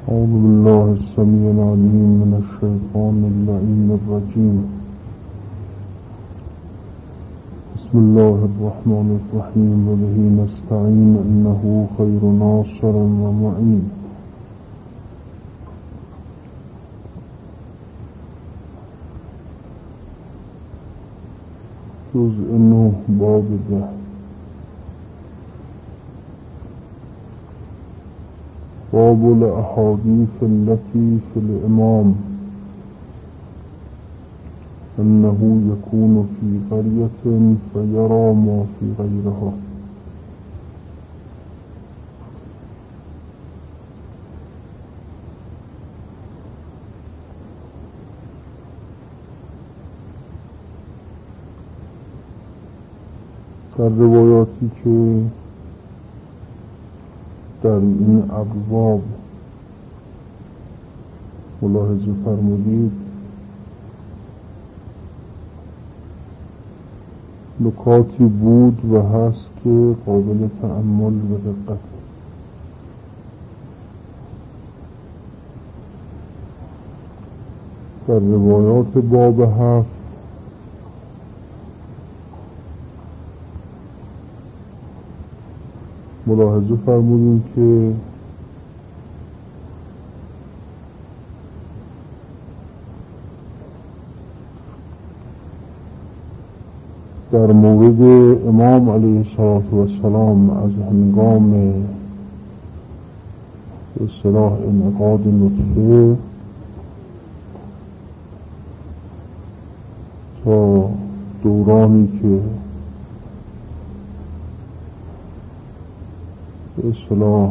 أعوذ بالله السميع العليم من الشيطان اللعين الرجيم. بسم الله الرحمن الرحيم وبه نستعين إنه خير ناصر ومعين. جزء 9 باب 10. باب الأحاديث التي في الإمام أنه يكون في قرية فيرى ما في غيرها. در روایاتی که در این ابواب ملاحظه فرمودید نکاتی بود و هست که قابل تأمل و دقت. در روایات باب 7 ملاحظه فرمودیم که در مورد امام علیه السلام از هنگام به اصطلاح انعقاد نطفه تا دورانی که به اصطلاح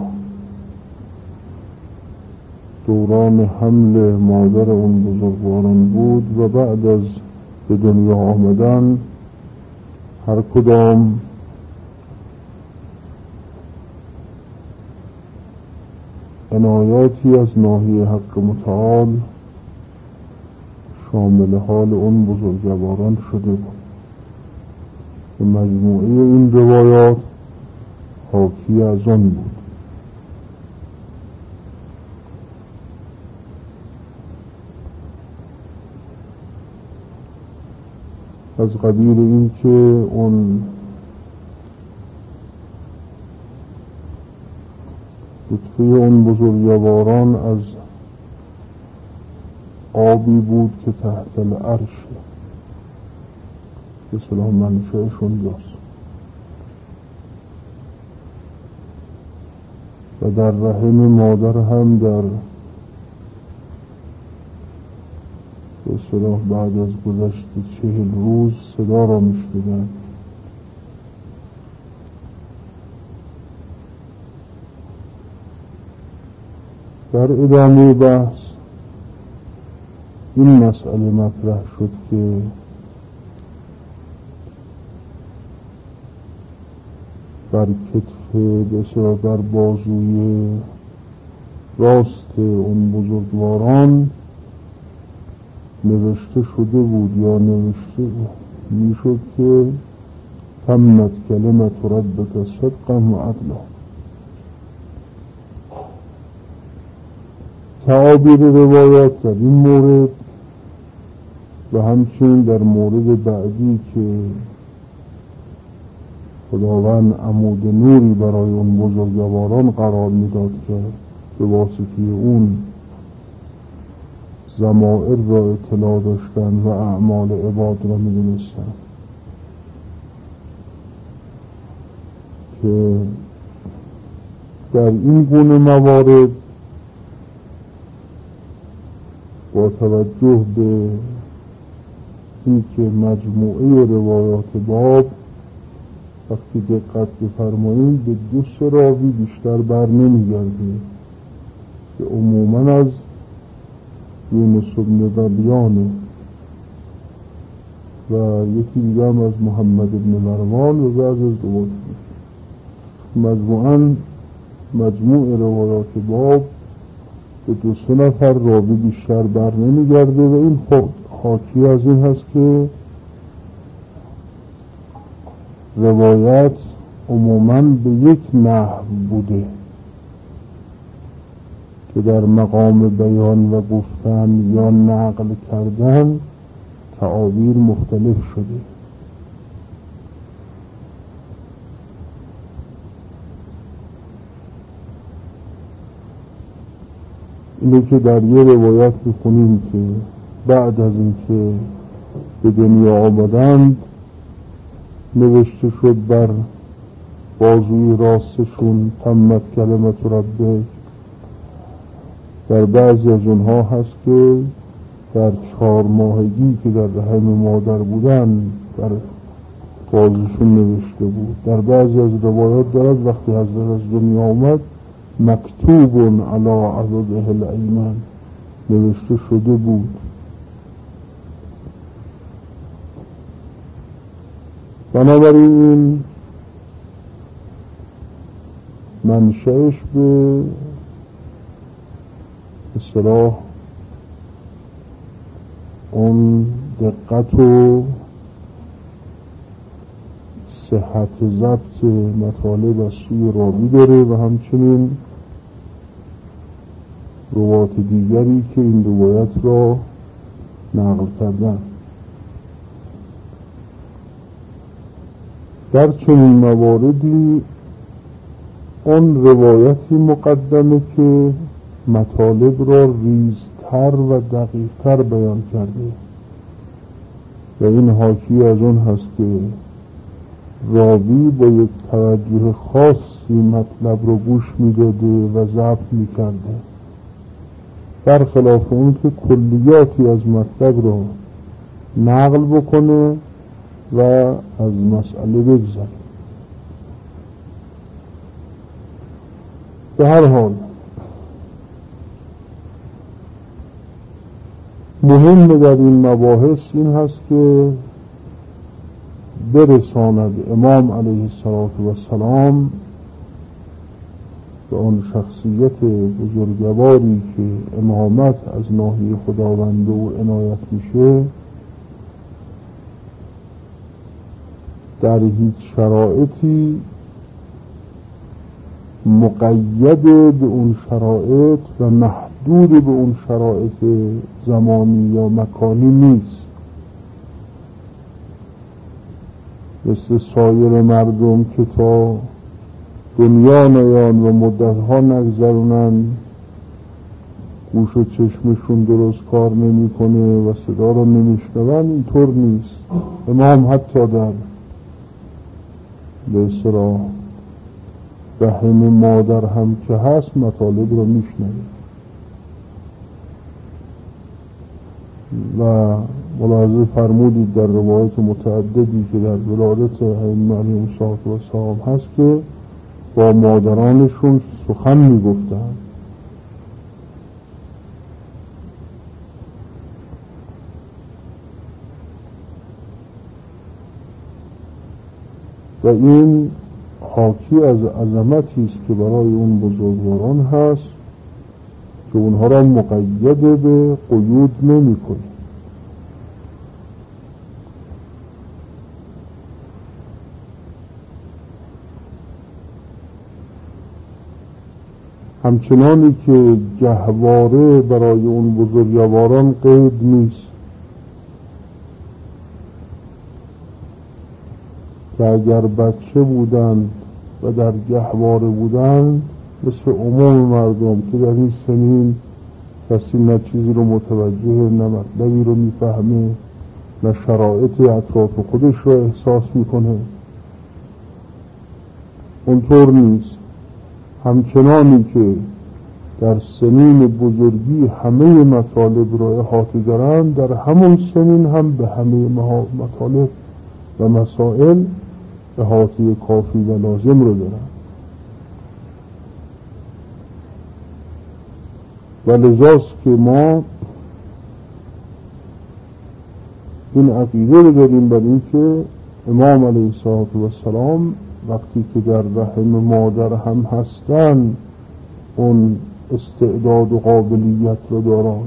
دوران حمل مادر اون بزرگواران بود و بعد از به دنیا آمدن هر کدام عنایاتی از ناحیه حق متعال شامل حال اون بزرگواران شده بود. و مجموعه این روایات حاکی از آن بود. از قبیل این که اون لطفه اون بزرگواران از آبی بود که تحت العرش به اصطلاح منشأشون جاست و در رحم مادر هم در به اصطلاح بعد از گذشت 40 روز صدا را میشنیدند. در ادامه بحث این مسئله مطرح شد که بر کتف به اصطلاح بر بازوی راست اون بزرگواران نوشته شده بود یا نوشته میشد که تمت کلمت ربک صدقا و عدلا. تعابیر روایات در این مورد و همچنین در مورد بعدی که خداوند عمود نوری برای اون بزرگواران قرار میداد که به واسطه اون ضمائر را اطلاع داشتن و اعمال عباد را میدونستن که در این گونه موارد با توجه به این که مجموعه روایات باب وقتی دقت بفرمایید به 2-3 راوی بیشتر بر نمیگرده که عموما از یونس بن ذبیان و یکی دیگه هم از محمد بن مروان و بعض از دوات مجموع روایات باب به 2-3 نفر راوی بیشتر بر نمیگرده و این حاکی از این هست که روایت عموماً به یک نحو بوده که در مقام بیان و گفتن یا نقل کردن تعابیر مختلف شده. اینه که در یه روایت میخونیم که بعد از اینکه به دنیا آمدند نوشته شد بر بازوی راستشون تمت کلمت ربک. در بعضی از اونها هست که در 4 ماهگی که در رحم مادر بودن در بازوشون نوشته بود. در بعضی از روایات دارد وقتی حضرت از دنیا آمد مکتوب علی عضده الایمن نوشته شده بود. بنابراین منشأش به اصطلاح اون دقت و صحت ضبط مطالب از سوی راوی داره و همچنین روایات دیگری که این روایت را نقل کردن. در چنین مواردی اون روایتی مقدمه که مطالب را ریزتر و دقیقتر بیان کرده و این حاکی از اون هست که راوی با یک توجه خاصی مطلب رو گوش میداده و ضبط میکرده، برخلاف اون که کلیاتی از مطلب رو نقل بکنه و از مسئله بگذره. به هر حال مهم در این مباحث این هست که برساند امام علیه السلام به آن شخصیت بزرگواری که امامت از ناحیه خداوند او عنایت میشه، در هیچ شرایطی مقید به اون شرایط و محدود به اون شرایط زمانی یا مکانی نیست. مثل سایر مردم که تا دنیا نیان و مدتها نگذرونن گوش و چشمشون درست کار نمیکنه و صدا رو نمیشنون، اینطور نیست. امام حتی در به اصطلاح رحم مادر هم که هست مطالب رو میشنوه و ملاحظه فرمودید در روایت متعددی که در ولادت ائمه علیهم السلام هست که با مادرانشون سخن میگفتن. و این حاکی از عظمتی است که برای اون بزرگواران هست که اونها را مقید به قیود نمی کنه. همچنانی که گهواره برای اون بزرگواران قید نیست که اگر بچه بودند و در گهواره بودند مثل عموم مردم که در این سنین کسی نه چیزی رو متوجه، نه مطلبی رو میفهمه، نه شرایط اطراف خودش رو احساس میکنه، اونطور نیست. همچنانی که در سنین بزرگی همه مطالب رو احاطه دارند، در همون سنین هم به همه مطالب و مسائل احاطه کافی و لازم رو دارند. و لذاست که ما این عقیده رو داریم بر این که امام علیه السلام وقتی که در رحم مادر هم هستن اون استعداد و قابلیت رو دارن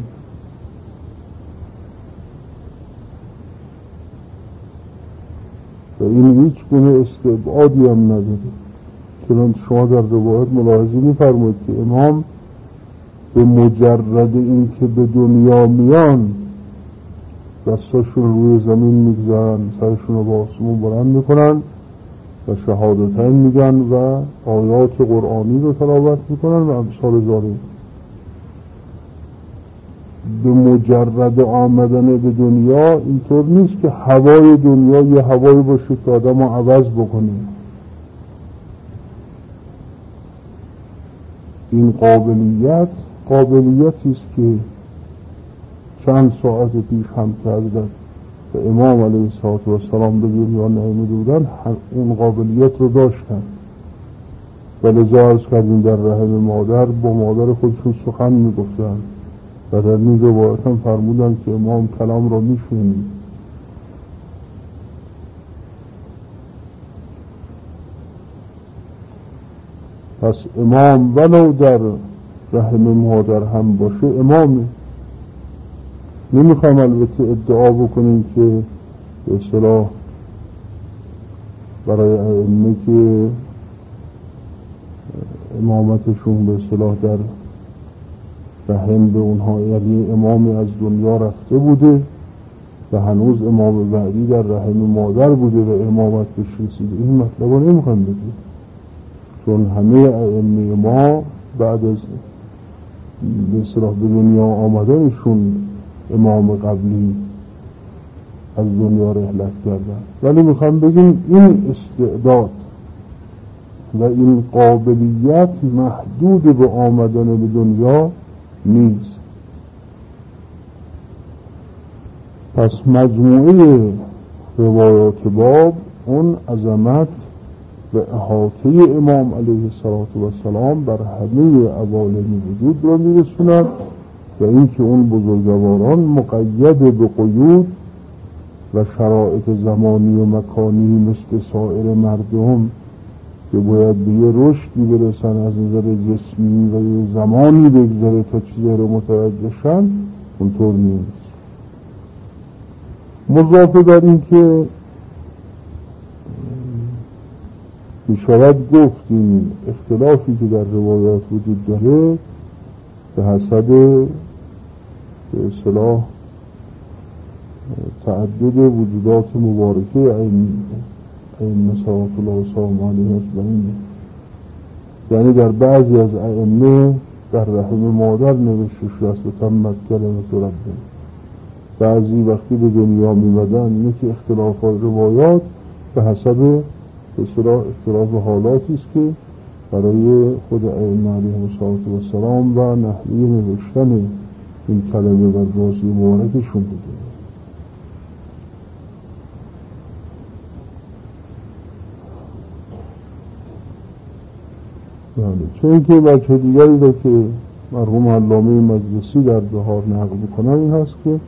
و این هیچ گونه استبعادی هم نداره. چنانچه شما در روایت ملاحظه می‌فرمایید که امام به مجرد این که به دنیا میان دستاشون روی زمین میگذارن، سرشون رو با آسمون بلند میکنن و شهادتین میگن و آیات قرآنی رو تلاوت میکنن و امثال ذالک. به مجرد آمدن به دنیا اینطور نیست که هوای دنیا یه هوایی باشه که آدم رو عوض بکنه. این قابلیتی است که چند ساعت پیش هم کردن و امام علیه السلام به دنیا نیامده بودن، اون قابلیت رو داشتن و لذا عرض کردیم در رحم مادر با مادر خودشون سخن میگفتن و در این روایت هم فرمودن که امام کلام را میشنید. پس امام ولو در رحم مادر هم باشه امامه. نمیخوام البته ادعا بکنیم که به اصطلاح برای ائمه که امامتشون به اصطلاح در رحم به اونها، یعنی امامی از دنیا رفته بوده و هنوز امام بعدی در رحم مادر بوده و امامت بهش رسیده، این مطلب رو نمیخوام بگیم، چون همه ائمه ما بعد از به اصطلاح به دنیا آمدنشون امام قبلی از دنیا رحلت کردن. ولی میخوام بگیم این استعداد و این قابلیت محدود به آمدن به دنیا نیست. پس مجموعه روایات باب اون عظمت و احاطه امام علیه السلام بر همه عوالم وجود را میرسوند و اینکه اون بزرگواران مقید به قیود و شرایط زمانی و مکانی مثل سایر مردم که باید به یه رشدی برسن از نظر جسمی و یه زمانی بگذره تا چیزی رو متوجه شن، اونطور نیست. مضافه بر این که میشود گفت این اختلافی که در روایات وجود داره به حسب به اصطلاح تعدد وجودات مبارکه ائمه صلوات الله و سلامه علیهم اجمعین، یعنی در بعضی از ائمه در رحم مادر نوشته شده است و تمت کلمت ربه، بعضی وقتی به دنیا میمدن. یکی اختلافات روایات به حسب اصطلاح اختلاف حالاتی است که برای خود ائمه علیهم السلام و نحوه نوشتن این کلمه و بازی مبارکشون بوده. چون که وجه دیگری را که مرحوم علامه مجلسی در بهار نقل میکنن این هست که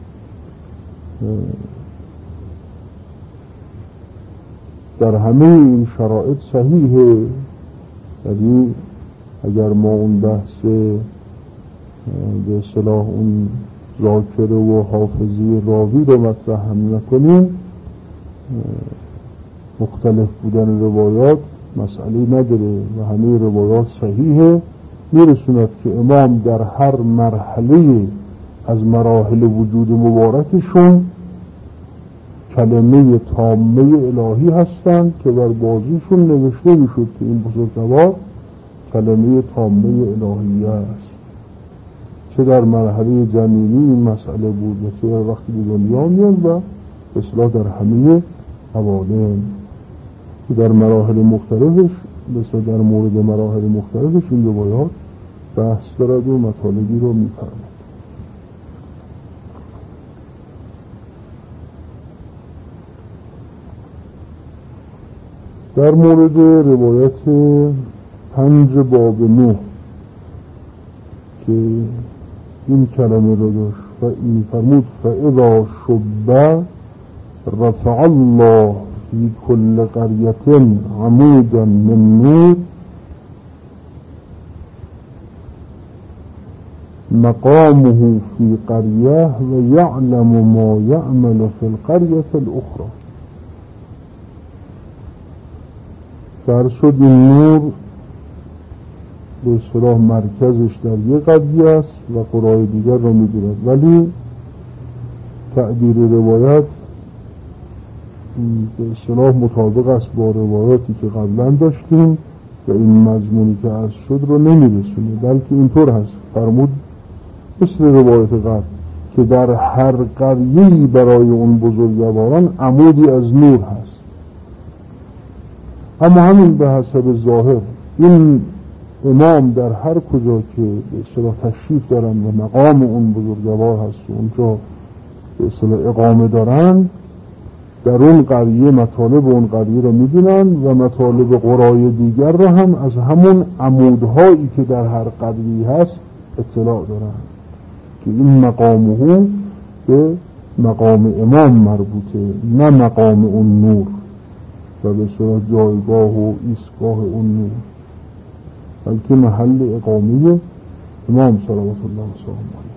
در همه این شرایط صحیحه، یعنی اگر ما اون بحث به اصطلاح اون ذاکره و حافظی راوی رو مطرح هم نکنیم، مختلف بودن روایات مسئله نداره و همه روایات صحیحه، میرسوند که امام در هر مرحله از مراحل وجود مبارکشون کلمه تامه الهی هستند که بر بازیشون نوشته میشد که این بزرگوار کلمه تامه الهی است. چه در مرحله جنینی این مسئله بود و چه وقتی به دنیا میاد و اصلاح در همه عوالم در مراحل مختلفش، مثل در مورد مراحل مختلفش این روایات بحث دارد و مطالبی رو میفرماید. در مورد روایت 5 باب 9 که این کلمه رو داشت و این فرمود فاذا شب رفع الله فی کل قریة عمودا من نور مقامه فی قریة و یعلم ما یعمل فی القریة الاخرى. فرشد این نور به اصطلاح مرکزش در یک قضیه است و قرای دیگر را می‌گیرد، ولی تعبیر روایت به اصطلاح مطابق است با روایاتی که قبلا داشتیم و این مضمونی که عرض شد رو نمی‌رسونه، بلکه اینطور هست فرمود مثل روایت قبل که در هر قریه‌ای برای اون بزرگواران عمودی از نور هست. اما همین به حسب ظاهر این امام در هر کجا که به اصطلاح تشریف دارن و مقام اون بزرگوار هست و اونجا به اصطلاح اقامه دارن، در اون قریه مطالب اون قریه رو می‌بینن و مطالب قرای دیگر رو هم از همون عمودهایی که در هر قریه هست اطلاع دارن که این مقامه به مقام امام مربوطه، نه مقام اون نور و به اصطلاح جایگاه و ایستگاه اون نور، بلکه محل اقامه امام صلوات الله وسلامه علیه.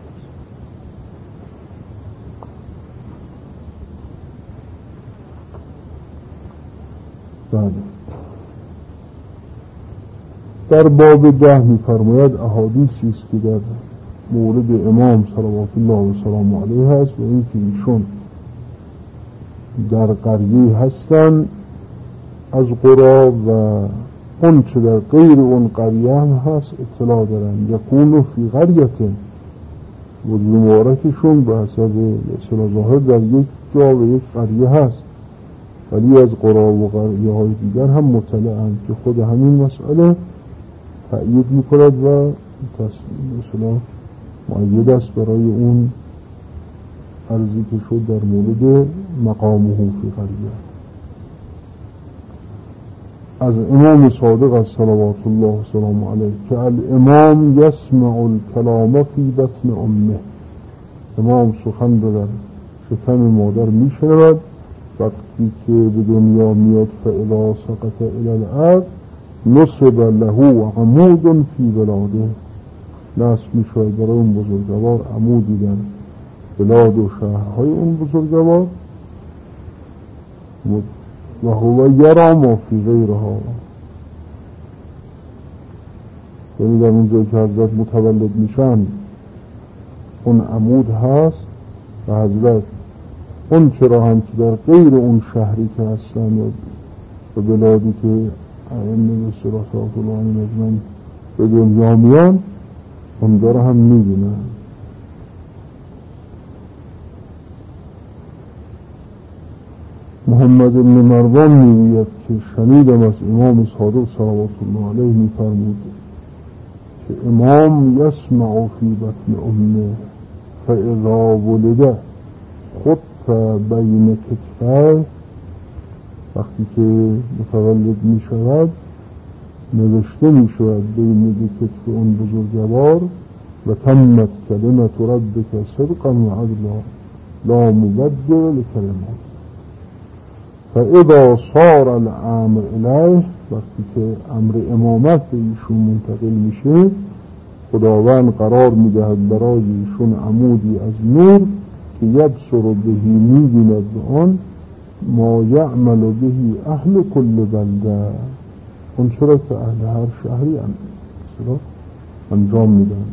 در باب 10 می‌فرماید احادیثی است که در مورد امام صلوات الله وسلامه علیه هست و این که ایشون در قریه هستن از قرا و اون چه در غیر اون قریه هم هست اطلاع دارن. یکونو فی قریه وجود مبارکشون به حسب اصطلاح ظاهر در یک جا و یک قریه هست، ولی از قرا و قریه های دیگر هم مطلعند که خود همین مسئله تأیید می‌کند و مثلا مؤید است برای اون عرضی که شد در مورد مقامه فی قریه. از امام صادق از صلوات الله وسلامه علیه که الامام یسمع الکلام فی بطن امه، امام سخن را در شکم مادر میشنود، وقتی که به دنیا میاد فاذا سقط الی الارض نصب له عمود فی بلاده، نصب میشود برای اون بزرگوار عمودی در بلاد و شهرهای اون بزرگوار و هو یرا ما فی غیرها، یعنی در اونجا که حضرت متولد میشن اون عمود هست و حضرت اون چرا هم که در غیر اون شهری که هستن و بلادی که ائمه صلوات الله علیهم به دنیا میان اون داره هم میبینن. محمد بن مروان میگوید که شنیدم از امام صادق صلوات الله علیه میفرمود که امام یسمع فی بطن امه فاذا ولد خط بین کتفه، وقتی که متولد می شود نوشته می شود بین دو کتف اون بزرگوار و تمت کلمت ربک صدقا و عدلا لا مبدل لکلمات، فاذا صار الامر الیه، وقتی که امر امامت به ایشون منتقل میشه خداوند قرار میدهد برای ایشون عمودی از نور که یبصر بهی میبیند به آن ما یعمل بهی اهل کل بلده، اون چرا که اهل هر شهری انجام میدن.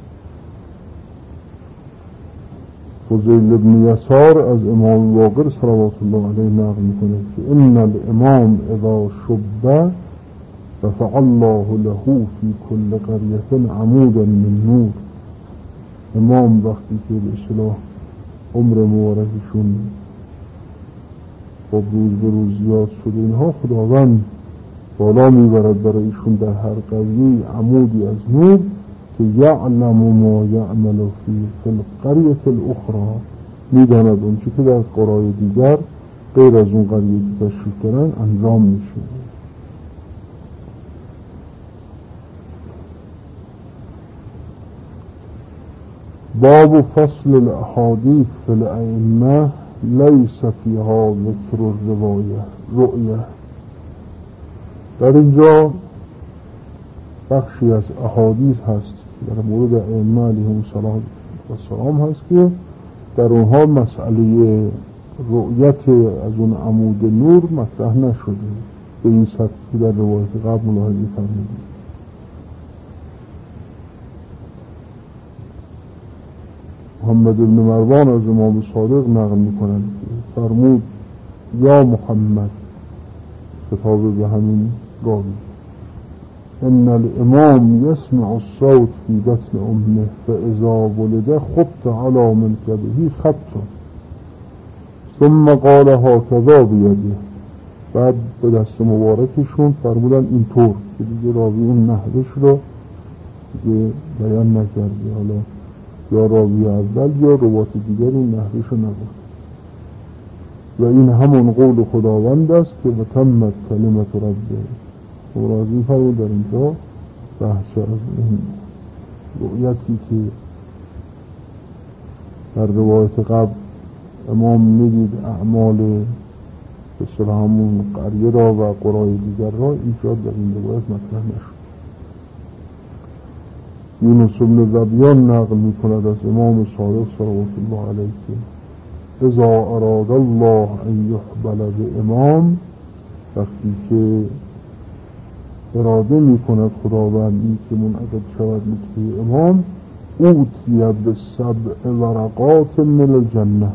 فضیل ابن یسار از امام باقر صلوات الله علیه نقل میکنه که ان الامام اذا شب رفع الله له فی کل قریه عمودا من نور، امام وقتی که به اصطلاح عمر مبارکشون خب روز به روز زیاد شده اینها خداوند بالا میبرد برایشون در هر قریه عمودی از نور که یعلم ما یعمل فی القریه الاخرى، میداند اون چی که در قرای دیگر غیر از اون قریه که تشریف دارن انجام میشه. باب فصل الاحادیث فی الائمه لیس فیها ذکر رؤیه، در اینجا بخشی از احادیث هست در مورد ائمه علیهم السلام هست که در اونها مسئله رؤیت از اون عمود نور مطرح نشده به این سطح که در روایت قبل ملاحظه فرمودید. محمد ابن مروان از امام صادق نقل میکنند که فرمود یا محمد، خطاب به همین راوی، ان الامام یسمع الصوت فی بطن امه فاذا ولد خط علی منکبه خط ثم قال هكذا بیده. بعد به دست مبارکشون فرمودن اینطور، که دیگه راوی اون نحوش رو دیگه بیان نکرده، حالا یا راوی اول یا روایت دیگر این نحوش رو نگفت. و این همون قول خداوند است که وتمت کلمت ربه. مرازی فرمود در اینجا بحث از این رؤیتی که در روایت قبل امام میدید اعمال به صلاح همون قریه را و قرای دیگر را، اینجا در این روایت مطرح نشد. یونس بن ذبیان نقل می کند از امام صادق صلوات الله علیه که اذا اراد الله ان یحبل به امام، وقتی که اراده می کند خداوند این که منعقد شود مثل امام، اوتی به سبع ورقات من الجنه،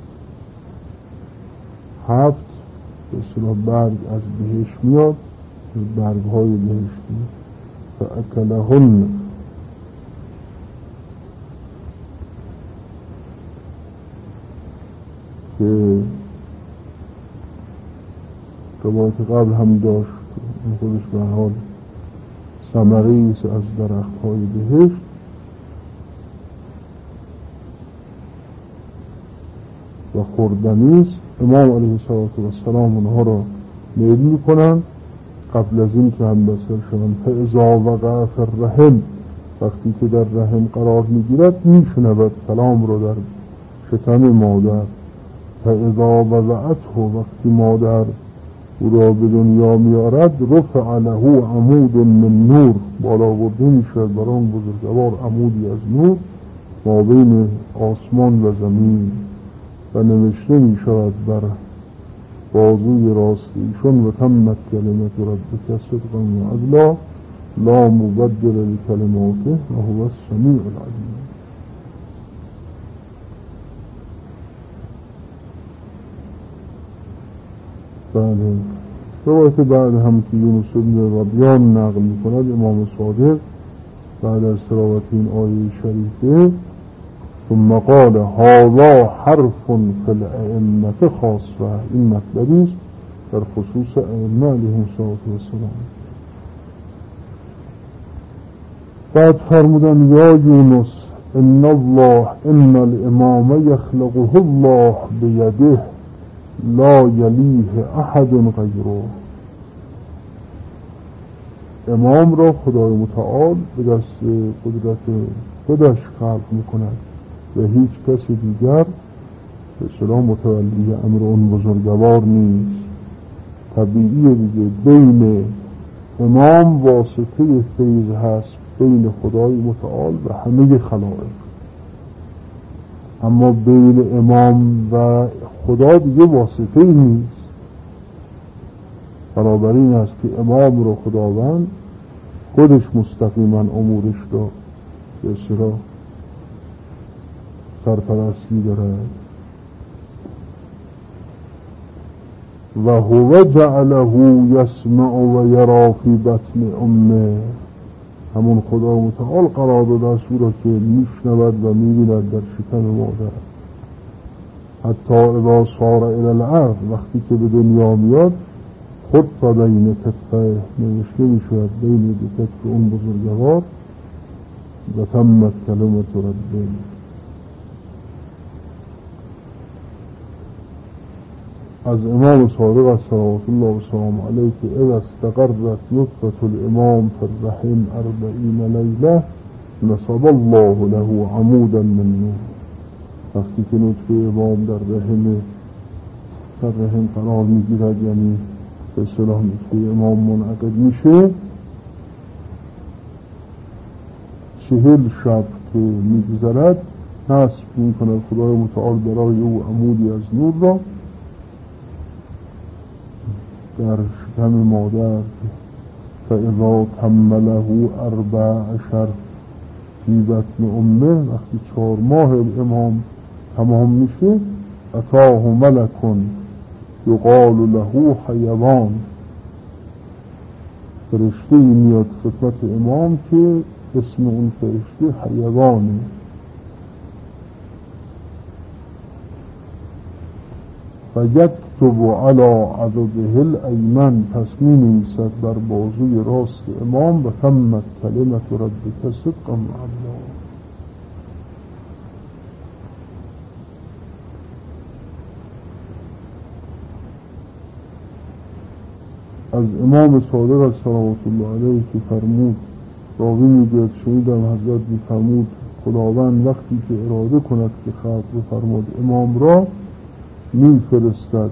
7 به اصطلاح برگ از بهشت میاد، برگ های بهشتی، فاکلهن، که روایت قبل هم داشت این خودش به حال ثمره است از درخت های بهشت. و خوردنی است. امام علیه السلام اونها را میل میکنن قبل از این که هم بسر شوند. فاذا وقع فی الرحم، وقتی که در رحم قرار میگیرد میشنود کلام رو در شکم مادر. فاذا وضعته، وقتی مادر او را به دنیا میارد، رفع له عمود من نور، بالا برده میشود برای اون بزرگوار عمودی از نور ما بین آسمان و زمین، و نوشته میشود بر بازوی راست ایشون و تمت کلمت ربک صدقا و عدلا لا مبدل لکلماته و هو السمیع العلیم. بله، روایت بعد هم که یونس بن ذبیان نقل میکند امام صادق بعد از تلاوت این آیه شریفه ثم قال هذا حرف فی الائمه خاصه، این مطلبی است در خصوص ائمه علیهم السلام. بعد فرمودن یا یونس ان الامام یخلقه الله بیده لا یلیه احد غیره. امام را خدای متعال به دست قدرت خودش خلق میکند و هیچ کسی دیگر به اصطلاح متولی امر اون بزرگوار نیست. طبیعیه دیگه بین امام واسطه فیض هست بین خدای متعال و همه خلائق، اما بین امام و خدا دیگه واسطه نیست. بنابراین است که امام رو خداوند خودش مستقیما امورش رو به اصطلاح سرپرستی دارد. و هو جعله یسمع و یرا فی بطن امه، همون خدا متعال قرار داده است او را که میشنود و میبیند در شکم مادر. حتی اذا صار الی الارض، وقتی که به دنیا میاد خط بین کتفه، نوشته میشود بین دو کتف اون بزرگوار و تمت کلمت ربه. از امام صادق صلوات الله و سلام علیه که اذا استقرت نطفة الامام فی الرحم 40 لیله نصب الله له عمودا من نور. وقتی که نطفه امام در رحم قرار میگیرد، یعنی به اصطلاح نطفه امام منعقد میشه، 40 شب که میگذرد نصب میکند خدای متعال برای او عمودی از نور را در شکم مادر. فاذا تم له 14 فی بطن امه، وقتی 4 ماه امام تمام میشه، اتاه ملک یقال له حیوان، فرشته میاد خدمت امام که اسم اون فرشته حیوانه. فیکتب علی عضده الایمن، پس می‌نویسد بر بازوی راست امام و تمت کلمت ربک صدقا مع الله. از امام صادق صلوات الله علیه که فرمود، راوی میگوید شنیدم حضرت می‌فرمود خداوند وقتی که اراده کند که خلق بفرماد امام را، می‌فرستد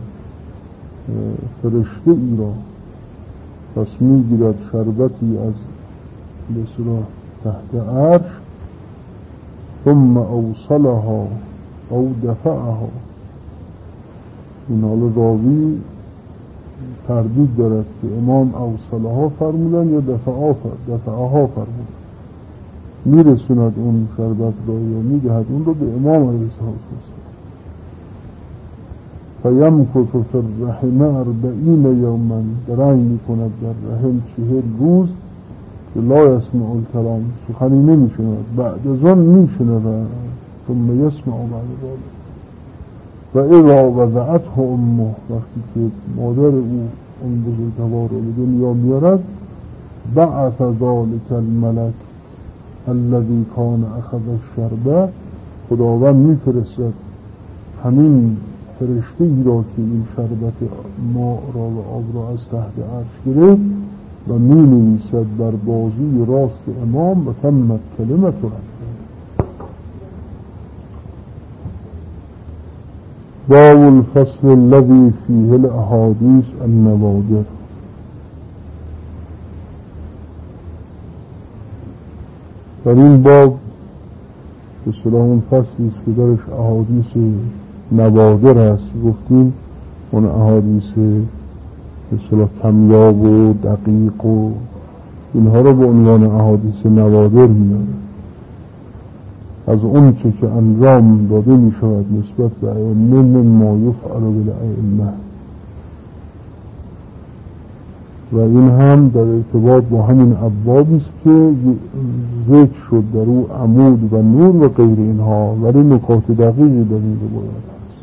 فرشته ای را، پس می‌گیرد شربتی از بسرا تحت عرش، ثم اوصلها او دفعها. این حال راوی تردید دارد که امام اوصلها فرمودن یا دفعها فرمودن. میرسوند اون شربت را یا میدهد اون را به امام علیه السلام. فیمکث فی الرحم 40 یوما، درنگ میکند در رحم 40 روز که لا یسمع الکلام، سخنی نمیشنود، بعد از آن میشنود، ثم یسمع بعد ذلك. و اذا وضعته امه، وقتی که مادر او اون بزرگوار رو به دنیا میارد، بعث ذلك الملک الذي کان اخذ الشربه، خداوند میفرستد همین فرشته ای را که این شربت ما را و آب را از تحت عرش گرفت و می نویسد بر بازوی راست امام و تمت کلمت ربک. باب الفصل الذي فيه الاحاديث النوادر. در این باب به صلاح اون فصلی است که درش احادیث نوادر هست. گفتیم اون احادیث به صلاح کمیاب و دقیق و اینها رو به عنوان احادیث نوادر میاره، از اون چه که انجام داده می شود نسبت به ائمه من ما یفعل بالائمه. و این هم در ارتباط با همین ابوابی است که ذکر شد در او عمود و نور و غیر اینها، ولی نکات دقیقی در این روایت هست.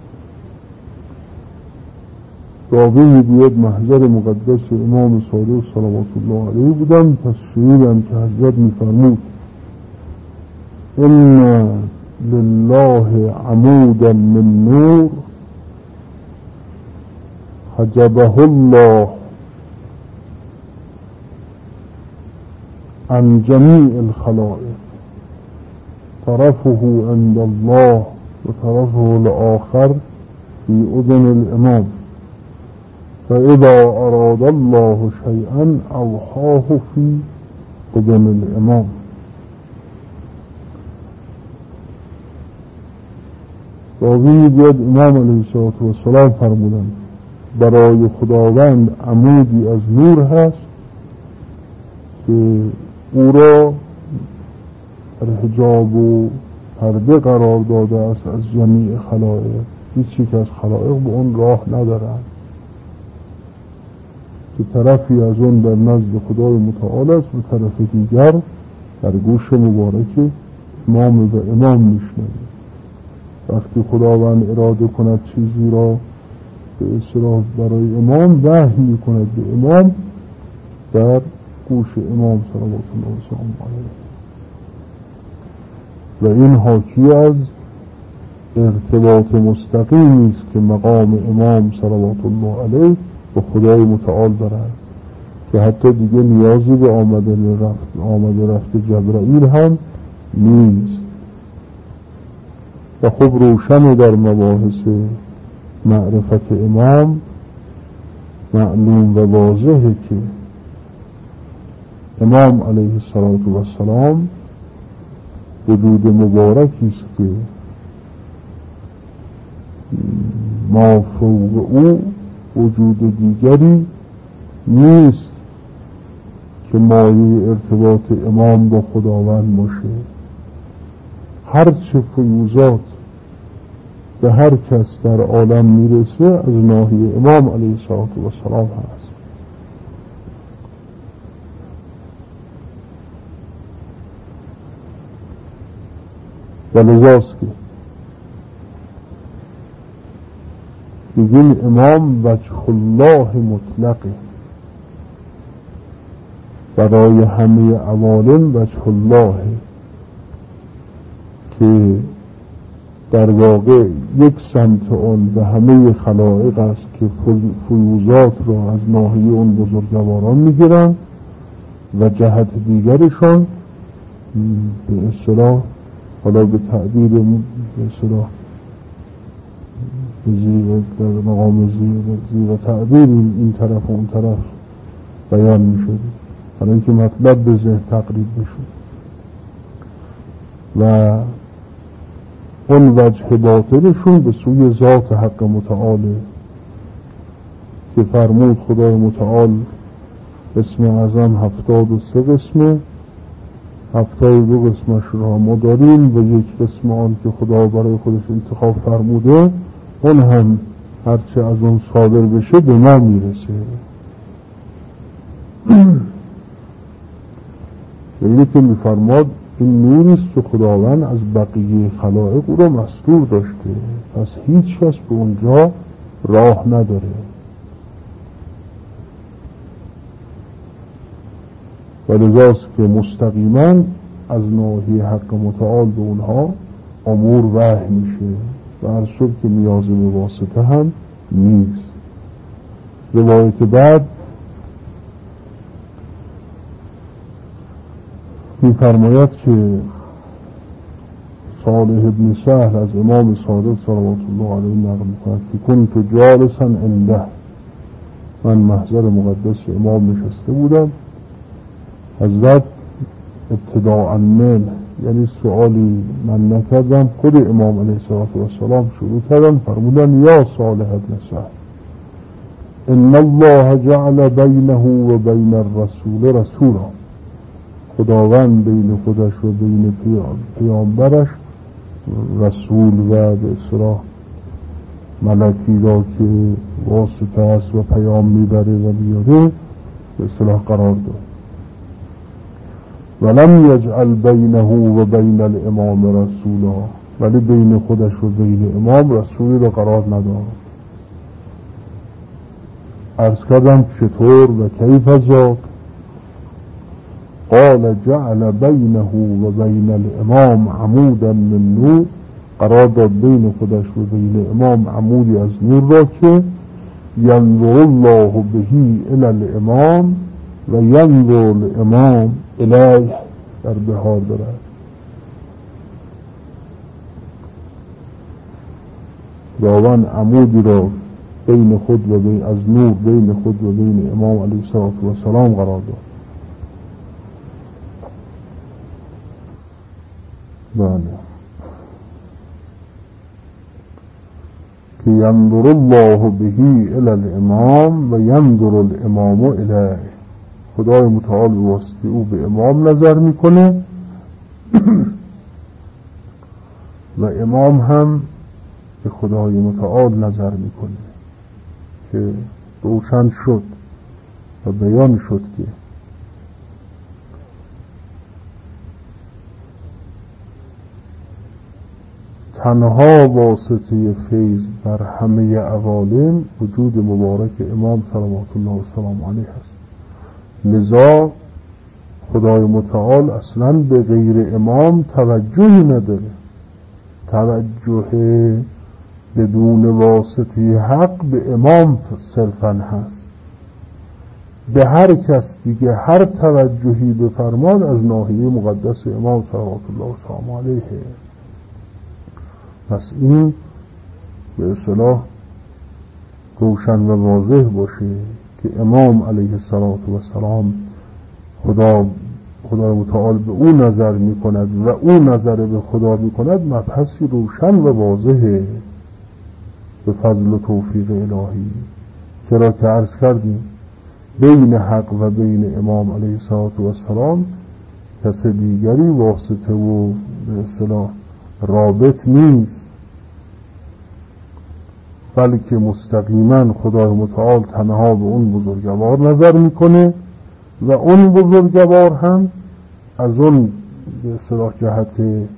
راوی میگوید محضر مقدس امام صادق صلوات الله علیه بودم، پس شنیدم که حضرت میفرمود ان لله عمودا من نور حجبه الله عن جميع الخلائق، طرفه عند الله وطرفه الآخر في أذن الإمام، فإذا أراد الله شيئا أوحاه في أذن الإمام. راوی میگوید امام علیه السلام فرمودند برای خداوند عمودی از نور هست که او را در حجاب و پرده قرار داده است از جمیع خلائق، هیچ یک از خلائق به اون راه ندارند، که طرفی از اون در نزد خدای متعال است و طرف دیگر در گوش مبارک امام و امام میشنوید. وقتی خداوند اراده کند چیزی را به اصطلاح برای امام وحی میکند به امام در گوش امام صلوات الله علیه، و این حاکی از ارتباط مستقیمی است که مقام امام صلوات الله علیه با خدای متعال دارد، که حتی دیگه نیازی به آمده رفت جبرائیل هم نیست. و خب روشن در مباحث معرفت امام معلوم و واضحه که امام علیه السلام وجود مبارکی است که ما فوق او وجود دیگری نیست که مایه ارتباط امام با خداوند باشه. هر چه فیوزات به هر کس در عالم میرسه از ناحیه امام علیه السلام هست. و لذاست که بگیم امام وجه الله مطلقه، برای همه عوالم وجه الله که در واقع یک سمت اون به همه خلائق است که فیوزات را از ناحیه اون بزرگواران میگیرن و جهت دیگرشان به اصطلاح حالا به تعبیر به اصطلاح در مقام زیر تعبیر این طرف و اون طرف بیان می شده برای اینکه مطلب به ذهن تقریب بشه. و اون وجه باطنشون به سوی ذات حق متعاله که فرمود خدای متعال اسم اعظم 73 قسمه، 72 قسمش را ما داریم و یک قسم آن که خدا برای خودش انتخاب فرموده اون هم هرچه از اون صادر بشه به ما میرسه. ولی که میفرماد این نوریست که خداوند از بقیه خلائق او را مستور داشته، پس هیچ کس به اونجا راه نداره. و لذاست که مستقیما از ناحیه حق متعال به اونها امور وحی میشه و هر شد که نیاز به واسطه هم نیست. روایت بعد می‌فرماید که صالح ابن سهل از امام صادق صلوات الله علیه نقل می‌کند که کنت جالسا عنده، من محضر مقدس امام نشسته بودم، حضرت ابتداء من یعنی سؤالی من نکردم، خود امام علیه السلام شروع کردن، فرمودن یا صالح ابن سهل ان الله جعل بینه و بین الرسول رسولا، خداوند بین خودش و بین پیامبرش رسول و به اصطلاح ملکی را که واسطه است و پیام میبره و میاره به اصطلاح قرار داد. ولم یجعل بینه و بین الامام رسولا، ولی بین خودش و بین امام رسولی را قرار نداد. عرض کردم چطور و کیف ذاک؟ قال جعل بینه و بین الامام عمودا من نور، قرار داد بین خودش و بین امام عمودی از نور را که ینظر الله بهی الی الامام و ینظر الامام الیه در بهار دارد. خداوند عمودی را بین خود و بین از نور بین خود و بین امام علیه السلام قرار داد. بله که ینظر الله بهی الی الامام و ینظر الامام الیه، خدای متعال به واسطه او به امام نظر میکنه و امام هم به خدای متعال نظر میکنه که روشن شد و بیان شد که تنها واسطه فیض بر همه عوالم وجود مبارک امام صلوات الله و سلام علیه است. لذا خدای متعال اصلا به غیر امام توجهی نداره. توجه بدون واسطه حق به امام صرفا هست. به هر کس دیگه هر توجهی بفرماد از ناحیه مقدس امام صلوات الله و سلام علیه. پس این به اصطلاح روشن و واضح باشه که امام علیه السلام خدا متعال به او نظر می کند و او نظر به خدا می کند، مبحثی روشن و واضحه به فضل و توفیق الهی. چرا که عرض کردیم بین حق و بین امام علیه السلام کس دیگری واسطه و به اصطلاح رابط نیست، بلکه مستقیما خدای متعال تنها به اون بزرگوار نظر میکنه و اون بزرگوار هم از اون به اصطلاح جهت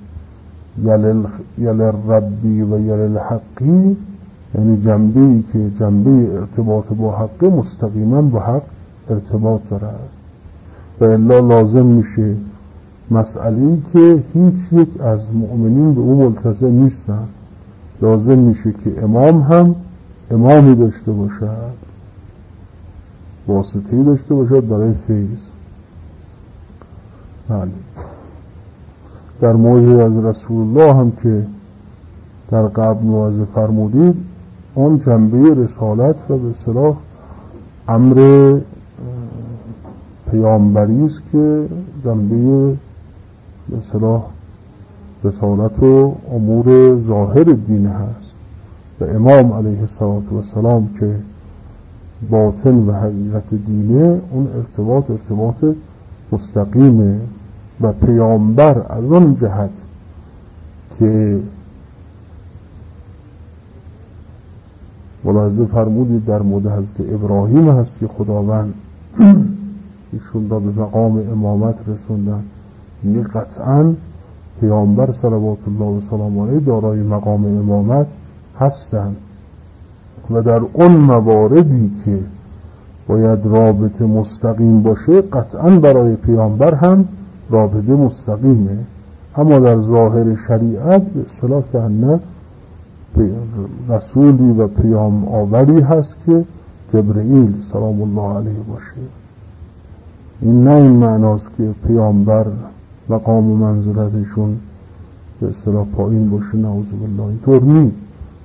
یل ربی و یل حقی، یعنی جنبه‌ای که جنبه ارتباط با حق مستقیما با حق ارتباط دارد و الا لازم میشه مسئله‌ای که هیچ یک از مؤمنین به او ملتزم نیستن، لازم میشه که امام هم امامی داشته باشد، واسطه‌ای داشته باشد برای فیض. بله. در مورد از رسول الله هم که در قبل موعظه فرمودید، اون جنبه رسالت و به اصطلاح امر پیامبری است که جنبه به اصطلاح رسالت و امور ظاهر دین هست و امام علیه السلام که باطن و حقیقت دینه، اون ارتباط مستقیمه و پیامبر از اون جهت که ملاحظه فرمودید در مورد حضرت ابراهیم هست که خداوند ایشون را به مقام امامت رسوندن، یعنی قطعاً پیامبر صلوات الله و سلام علیه دارای مقام امامت هستند و در اون مواردی که باید رابطه مستقیم باشه قطعاً برای پیامبر هم رابطه مستقیمه، اما در ظاهر شریعت به اصطلاح که نه رسولی و پیام آوری هست که جبرئیل سلام الله علیه باشه. این نه این معناست که پیامبر مقام و منزلتشون به اصطلاح پایین باشه، نعوذ بالله، اینطور نیست.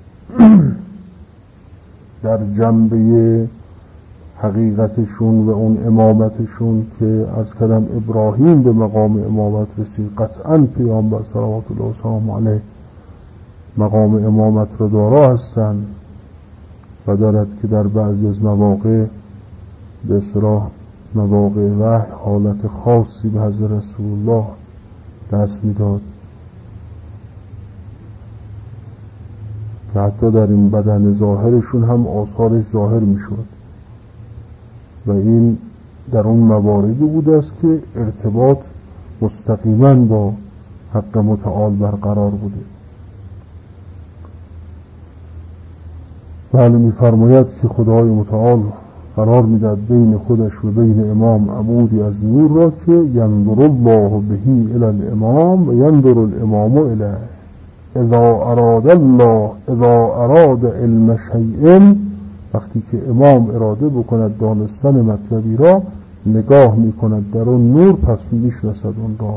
در جنبه حقیقتشون و اون امامتشون که از کلم ابراهیم به مقام امامت رسید، قطعاً پیامبر صلوات الله و سلام علیه مقام امامت را دارا هستند و دارد که در بعضی از مواقع به اصطلاح مواقع وحی حالت خاصی به حضرت رسول الله دست میداد که حتی در این بدن ظاهرشون هم آثارش ظاهر میشد و این در اون مواردی بوده است که ارتباط مستقیما با حق متعال برقرار بوده. بله، می‌فرماید که خدای متعال قرار میداد بین خودش و بین امام عمودی از نور را که ینظر الله بهی الی الامام و ینظر الامام الیه. اذا اراد علم شیء، وقتی که امام اراده بکند دانستن مطلبی را، نگاه میکند در اون نور، پس میشناسد اون را.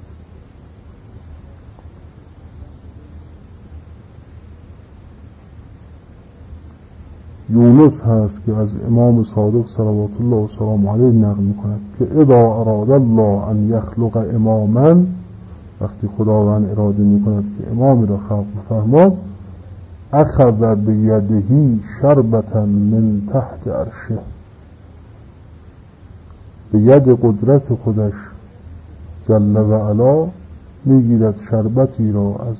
یونس هست که از امام صادق صلوات الله و سلام علیه نقل میکند که اذا اراد الله ان یخلق اماما، وقتی خداوند اراده میکند که امامی را خلق بفرماد، اخذ بیده شربتا من تحت عرشه، به ید قدرت خودش جل و علا میگیرد شربتی را از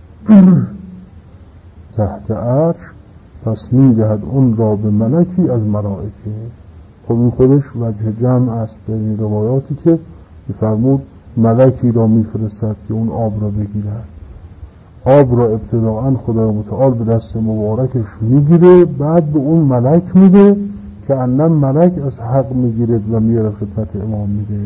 تحت عرش، پس میدهد اون را به ملکی از ملائکه. خب این خودش وجه جمع است به این روایاتی که میفرمود ملکی را میفرستد که اون آب را بگیرد. آب را ابتداءً خدای متعال به دست مبارکش میگیره، بعد به اون ملک میده که انم ملک از حق میگیرد و میاره خدمت امام میده.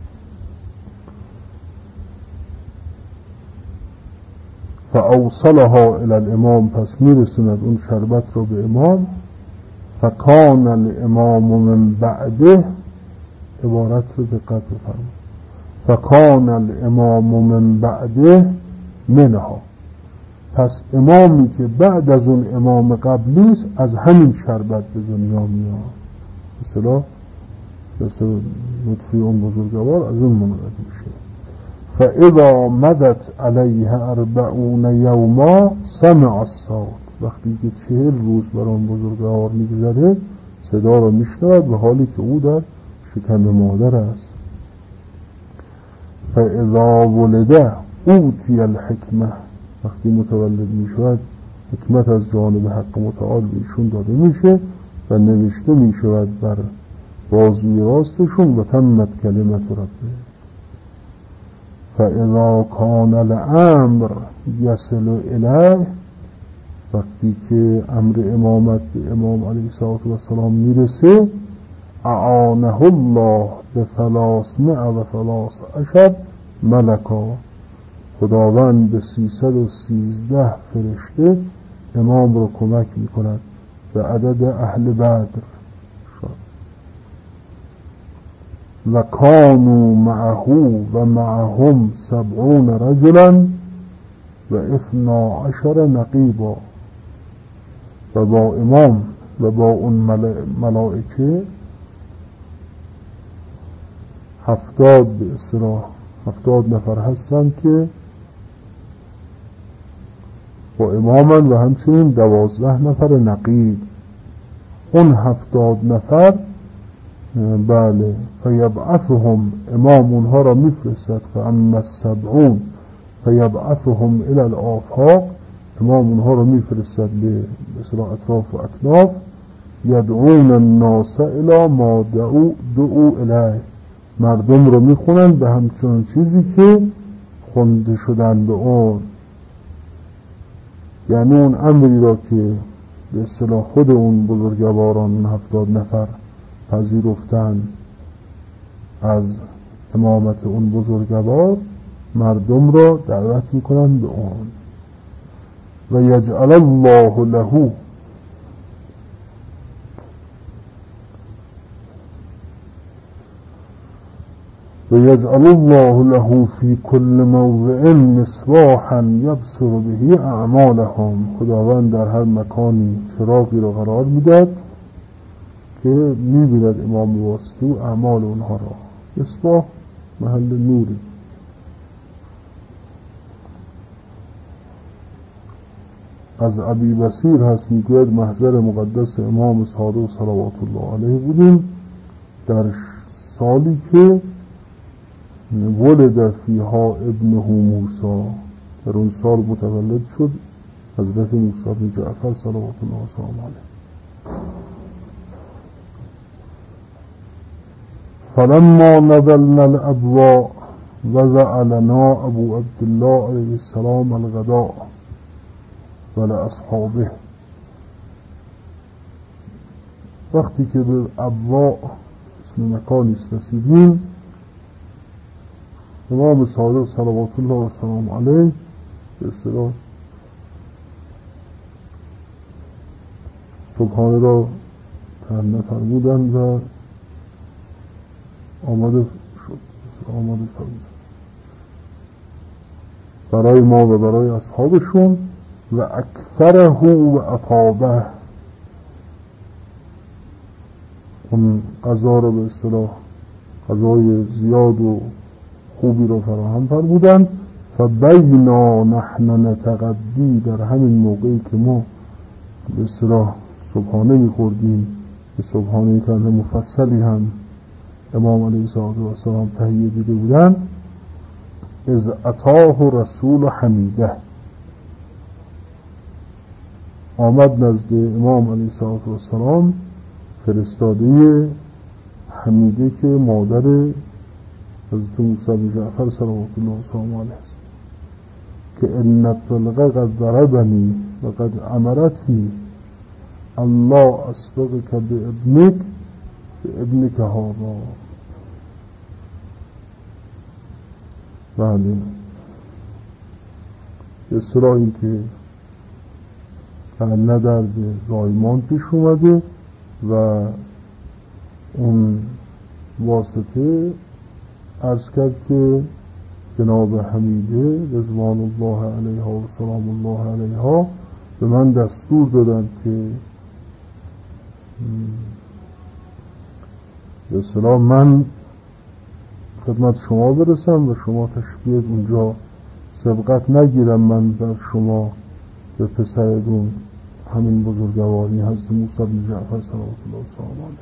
فاوصلها الی الامام، پس میرسوند اون شربت رو به امام. فکان الامام من بعده، عبارت رو دقت بفرمایید، فکان الامام من بعده منها، پس امامی که بعد از اون امام قبلی است از همین شربت به دنیا میاد. مثلا لطفی اون بزرگوار از اون مورد میشه. فاذا مدت علیه 40 یوما سمع الصوت، وقتی که 40 روز بر اون بزرگوار میگذره صدا را میشنود و حالی که او در شکم مادر است. فاذا ولد اوتی الحکمه، وقتی متولد میشود حکمت از جانب حق متعال بهشون داده میشه و نوشته میشود بر بازوی راستشون و تمت کلمت ربه. فاذا کان الامر یصل الیه، وقتی که امر امامت به امام علیه السلام میرسه، اعانه الله به 313 ملکا، خداوند به 313 فرشته امام رو کمک میکند به عدد اهل بدر شد. و کانوا معه و معهم 70 رجلا و 12 نقیبا، و با امام و با اون ملائکه 70 به اصطلاح 70 نفر هستند که با امامن و همچنین 12 نفر نقیب. اون 70 نفر بله فیبعثهم، امام اونها را میفرستد. فاما السبعون فیبعثهم الی الآفاق، امام اونها را میفرستد به اصطلاح اطراف و اکناف. یدعون الناس الی ما دعوا الیه، مردم رو میخونن به همچون چیزی که خونده شدن به اون، یعنی اون امری را که به اصطلاح خود اون بزرگواران 70 نفر پذیرفتن از امامت اون بزرگوار، مردم را دعوت میکنن به اون. و یجعل الله له، ويجعل الله له في كل موضع مصباحا يبصر به اعمالهم، خداوند در هر مکانی چراغی را قرار میداد که میبیند امام واسطه و اعمال اونها را. مصباح محل نوری. از ابی بصیر هست میگوید محضر مقدس امام صادق صلوات الله علیه بودیم در سالی که ولد فیها ابنه موسی، در اون سال متولد شد حضرت موسی بن جعفر صلوات الله علیه. فلما نزلنا الابواء وضع لنا ابو عبدالله علیه السلام الغداء ولاصحابه، وقتی که به ابواء اسم مکانی رسیدیم، امام صادق صلوات الله و سلام علیه به اصطلاح صبحانه را تهنه فرمودند و آماده فرمودند برای ما و برای اصحابشون. و اکثره و اطابه، اون غذا را به اصطلاح غذای زیاد و خوبی را فراهم فرمودند. فبینا نحن نتغدی، در همین موقعی که ما به اصطلاح صبحانه می‌خوردیم، به صبحانه که مفصلی هم امام علیه السلام تهیه دیده بودند، از اتاه رسول حمیده، آمد نزد امام علیه السلام فرستاده حمیده که مادر حضرت موسی بن جعفر صلوات الله علیه است، که ان الطلقه قد ضربنی و قد امرتنی الله اسبقک بابنک هذا. بله اصطلاحی که ندرد زایمان پیش اومده و اون واسطه عرض کرد که جناب حمیده رضوان الله علیها و سلام الله علیها به من دستور دادند که به اصطلاح من خدمت شما برسم و شما تشبیه اونجا سبقت نگیرم، من در شما به پسرتون همین بزرگواری حضرت موسی بن جعفر صلوات الله وسلامه علیه.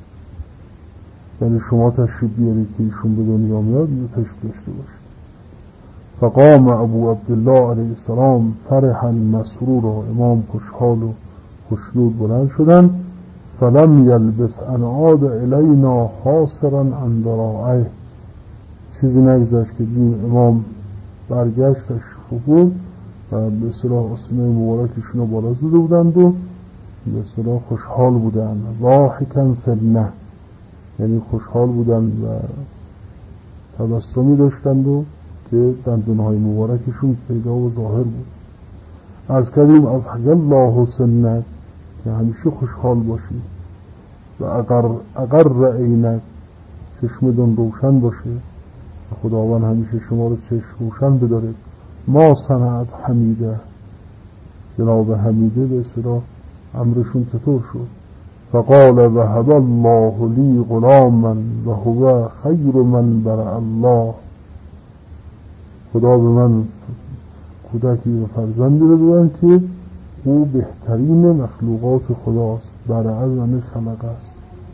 یعنی شما تشریف بیارید که ایشون به دنیا میاد یا تشریف داشته باشید. فقام ابو عبدالله علیه السلام فرحا مسرورا، امام خوشحال و خوشنود بلند شدن. فلم یلبث ان عاد الینا حاصرا عن ذراعه، چیزی نگذشت که امام برگشت تشریف بود و به اصطلاح آستینه مبارکشون رو بالا زده بودند و به اصطلاح خوشحال بودند. ضاحکا فی النه، یعنی خوشحال بودند و تبسمی داشتند و که دندانهای مبارکشون پیدا و ظاهر بود. عرض کردیم اضحک الله سنک، که همیشه خوشحال باشید و اقر عینک، چشمتون روشن باشه، خداوند همیشه شما رو چشم روشن بداره. ما صنعت حمیده، جناب حمیده به اصطلاح امرشون چطور شد؟ فقال وهب الله لی غلاما و هو خیر من برأ الله، خدا به من کودکی و فرزندی رو دادن که او بهترین مخلوقات خداست، برأ یعنی خلق است.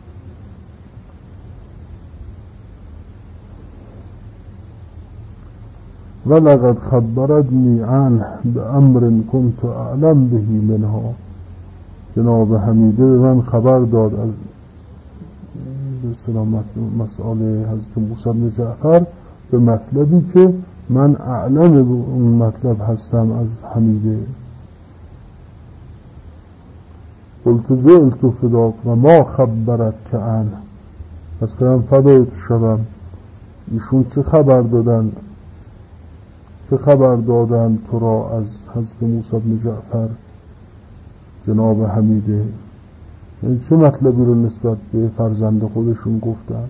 ولقد خبرتنی عنه بأمر كنت اعلم به منها، جناب حمیده به من خبر داد از مسئله حضرت موسی بن جعفر به مطلبی که من اعلم به اون مطلب هستم از حمیده. قلت جئت فداک و ما خبرت که عنه، پس کردم فدایت شدم، ایشون چه خبر دادن تو را از حضرت موسی بن جعفر جناب حمیده؟ یعنی چه مطلبی رو نسبت به فرزند خودشون گفتن؟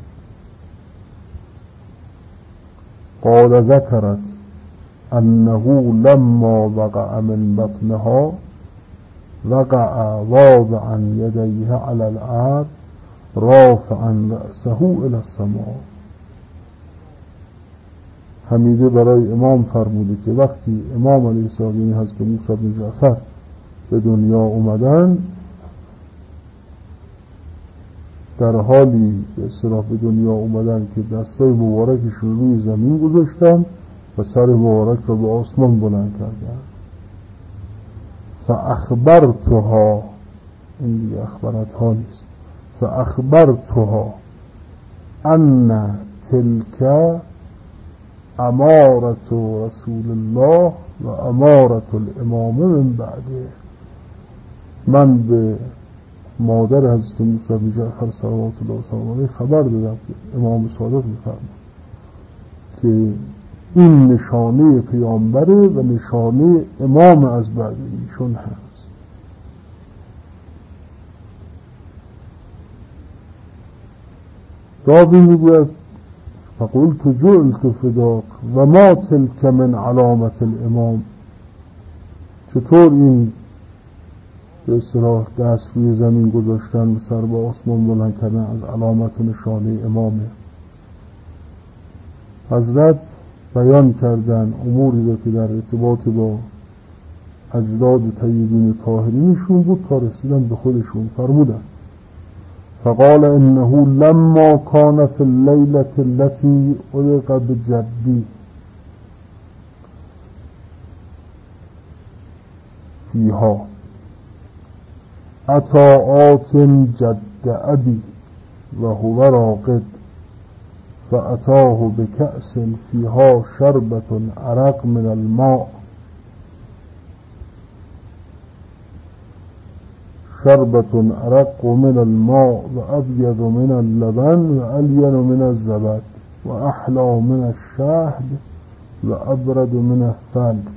قال ذکرت انه لما وقع من بطنها وقع واضعا یدیه علی الارض رافعا رأسه الی السماء. حمیده برای امام فرموده که وقتی امام علیه السلام یعنی حضرت موسی بن جعفر به دنیا اومدن، در حالی به اصطلاح به دنیا اومدن که دستای مبارکشون روی زمین گذاشتن و سر مبارک را به آسمان بلند کردن. فاخبرتها، این دیگه اخبارتها نیست، فاخبرتها ان تلک امارت رسول الله و امارت الامامه من بعده. من به مادر حضرت موسی بن جعفر صلوات الله وسلامه علیه خبر دادم که امام صادق می‌فرماید که این نشانه پیامبره و نشانه امام از بعد ایشون هست. راوی میگوید فقلت جئت فداک و ما تلک من علامت الامام، چطور این به اصطلاح دست روی زمین گذاشتن و سر به آسمان بلند کردن از علامت و نشانه امامه؟ حضرت بیان کردن اموری رو که در ارتباط با اجداد طیبین طاهرینشون بود تا رسیدن به خودشون. فرمودن فقال انه لما كان في الليلة التي علق بجدي فيها اتى جد ابي وهو راقد فأتاه بكأس فيها شربة عرق من الماء وأبيض من اللبن وألين من الزبد وأحلى من الشهد وأبرد من الثلج.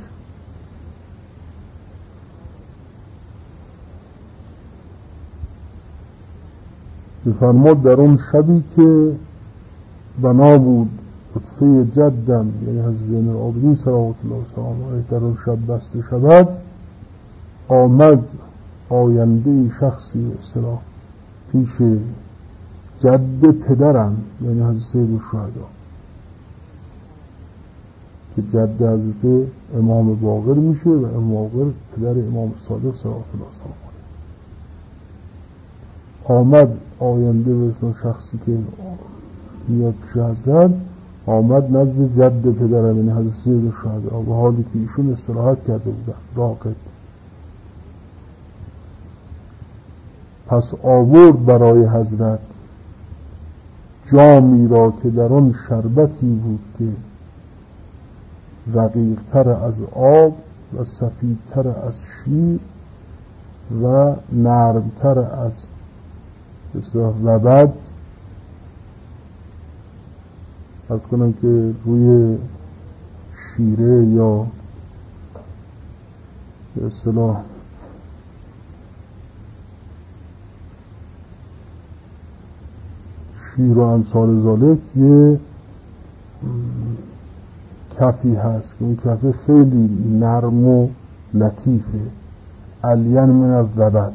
بفرمود در اون شبی که بنا بود لطفه جدم یعنی حضرت زین العابدین صلوات الله وسلامه در اون شب بسته شود، آمد آینده شخصی اصطلاح پیش جد پدرم یعنی حضرت سید الشهدا که جد حضرت امام باقر میشه و امام باقر پدر امام صادق صلوات الله علیه. آمد آینده مثل شخصی که میاد پیش حضرت، آمد نزد جد پدرم یعنی حضرت سید الشهدا و حالی که ایشون استراحت کرده بودن راقد. پس آورد برای حضرت جامی را که در آن شربتی بود که رقیق‌تر از آب و سفیدتر از شیر و نرمتر از لبد. از کنم که روی شیره یا به اصطلاح شیر و امثال ذالک یه کفی هست که اون کفه خیلی نرم و لطیفه، الین من الزبد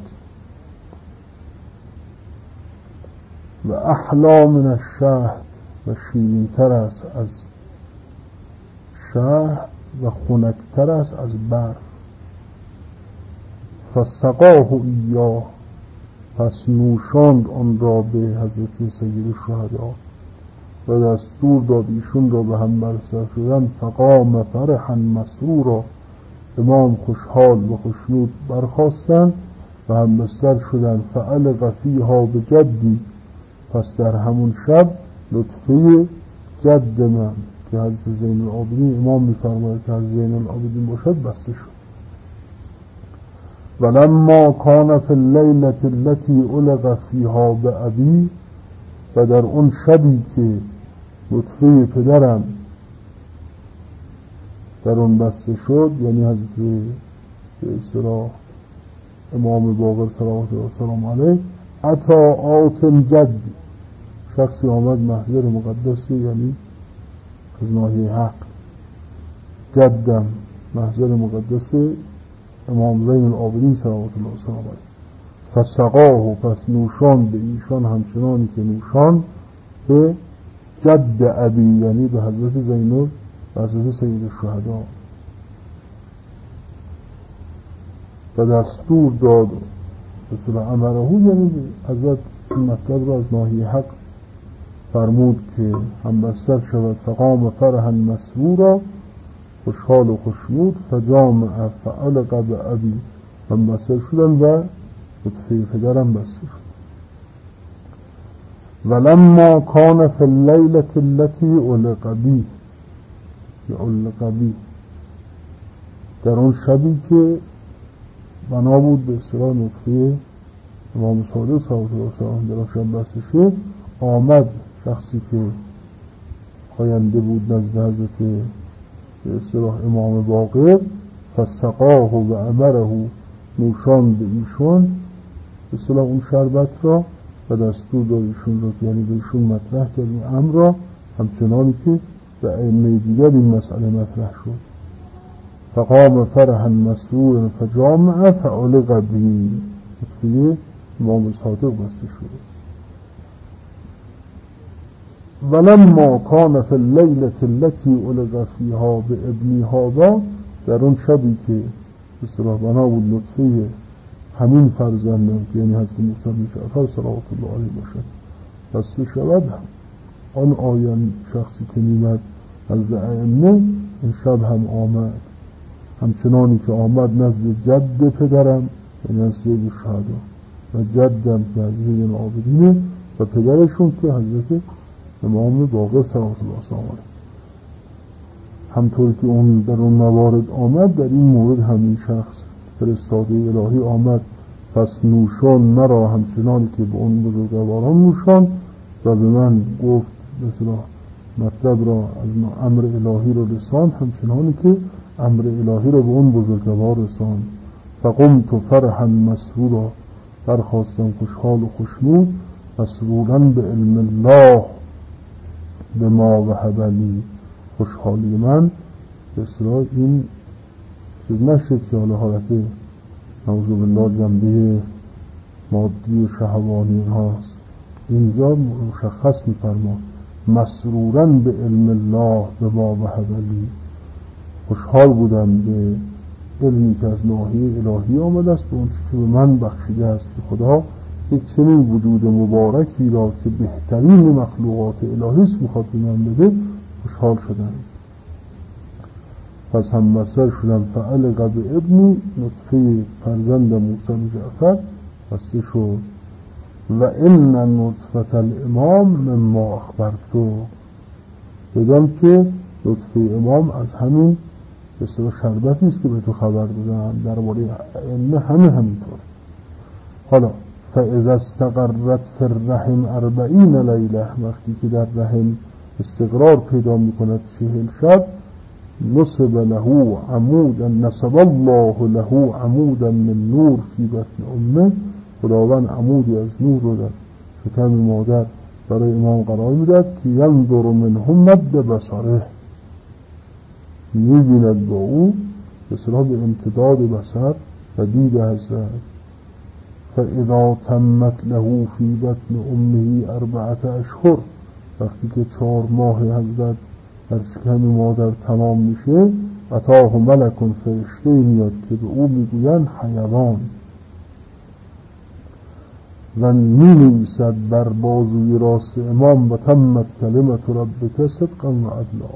و احلا من الشهد و شیرین‌تر است از شهد و خنک‌تر است از برف. فسقاه ایاه، پس نوشاند آن را به حضرت سید الشهدا و دستور داد ایشون را به هم برسر شدن. فقام فرحا مسرورا، امام خوشحال و خوشنود برخاستند و هم بستر شدند. فعلق فیها بجدی، پس در همون شب لطفه جد من که حضرت زین العابدین امام می‌فرماید که حضرت زین العابدین باشد بسته شد. ولما کان فی اللیلة التي علق فیها بأبی، و در اون شبی که لطفه پدرم در اون بسته شد، یعنی حضرت به اصطلاح امام باقر صلوات الله وسلام علیه، عطا آت الجد، شخصی آمد محضر مقدسی یعنی از ناحیه حق، جدم محضر مقدس امام زین العابدین صلوات الله وسلام علیه. فسقاه، پس نوشان به ایشان همچنانی که نوشان به جد ابی، یعنی به حضرت زینب و حضرت سید الشهدا، و دستور داد رسول امره، یعنی حضرت این مطلب را از ناحیه حق فرمود که هم بستر شود. فقام فرحا مسرورا، خوشحال و خوشنود. فجامع فعلق بأبی، هم بستر شدن و لطفه پدرم بسته شد. ولما کان فی اللیلة التي علق بی، در اون شبی که بنا بود به اصطلاح نطفه امام صادق صلوات الله وسلام در شب بسته شد، آمد شخصی که آینده بود نزد حضرت به اصطلاح امام باقر. فسقاه و امره، نوشان به ایشون به اصطلاح اون شربت را و دستور داد ایشون را، یعنی به ایشون مطرح کرد این امر را، همچنانی که به ائمه دیگر این مسئله مطرح شد. فقام فرحا مسرورا فجامع فعلق به، لطفه امام صادق بسته شد. ولما کان فی اللیلة التي علق فیها بابن هذا، در اون شبی که اصطلاح بنا بود لطفه همین فرزندان که یعنی حضرت موسی بن جعفر صلوات الله علیه باشد بسته شود، آن آیان شخصی که میمد نزد ائمه این شب هم آمد، همچنانی که آمد نزد جد پدرم یعنی حضرت سید الشهدا و جدم که حضرت زین العابدینه و پدرشون که حضرت امام باقر صلوات الله علیه. همطور که اون در اون موارد آمد، در این مورد همین شخص فرستاده الهی آمد. پس نوشان مرا همچنان که به اون بزرگواران نوشان و به من گفت مثلا مطلب را از امر الهی را رساند، همچنانی که امر الهی را به اون بزرگوار رساند. فقمت فرحا مسرورا، برخاستم خوشحال و خوشنود. مسرورا به علم الله به ما وهب لی، خوشحالی من به اصطلاح این چیز نشد که حالت نعوذ بالله جنبه مادی و شهوانی هاست. اینجا مشخص می‌فرماد مسرورا به علم الله به ما وهب لی، خوشحال بودم به علمی که از ناحیه الهی آمده است به اون که به من بخشیده است که خدا یک چنین وجود مبارکی را که بهترین مخلوقات الهی است میخواد به من بده خوشحال شدم. پس هم مصر شدم فعلق به ابنی نطفه فرزند موسی جعفر بسته شد و ان نطفه الامام مما اخبرتو بدان که نطفه امام از همین بسیار شربتی است که به تو خبر دادم درباره ائمه همینطور. حالا فاذا استقرت فی الرحم 40 لیله وقتی که در رحم استقرار پیدا میکند 40 شب نصب له عمودا نصب الله له عمودا من نور فی بطن امه خداوند عمودی از نور رو در شکم مادر برای امام قرار میداد که ینظر منه مد بصره میبیند با او به صلاح به امتداد بصر و دید حضرت. فاذا تمت له فی بطن امه 4 اشهر وقتی که 4 ماه حضرت در شکم مادر تمام میشه اتاه ملک فرشته میاد که به او میگویند حیوان و مینویسد بر بازوی راست امام و تمت کلمت ربک صدقا و عدلا.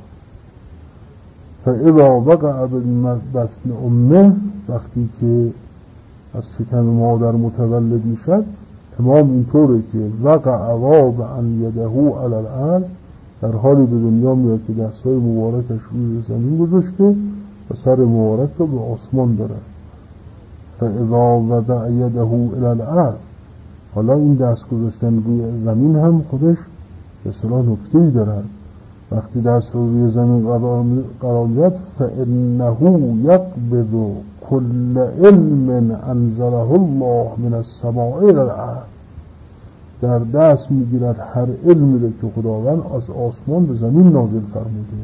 فاذا وقع بطن امه وقتی که از شکم مادر متولد میشد امام اینطوره که وقع وابعا یده علی الارض در حالی به دنیا میاد که دستای مبارکش روی زمین گذاشته و سر مبارک رو به آسمان دارد. فاذا وضع یده الی الارض حالا این دست گذاشتن روی زمین هم خودش به اصطلاح نکته‌ای دارد. وقتی دست رو روی زمین قرار میاد فانه یقبض کل علم انزله الله من السماء الی الارض در دست میگیرد هر علمی رو که خداوند از آسمان به زمین نازل فرموده.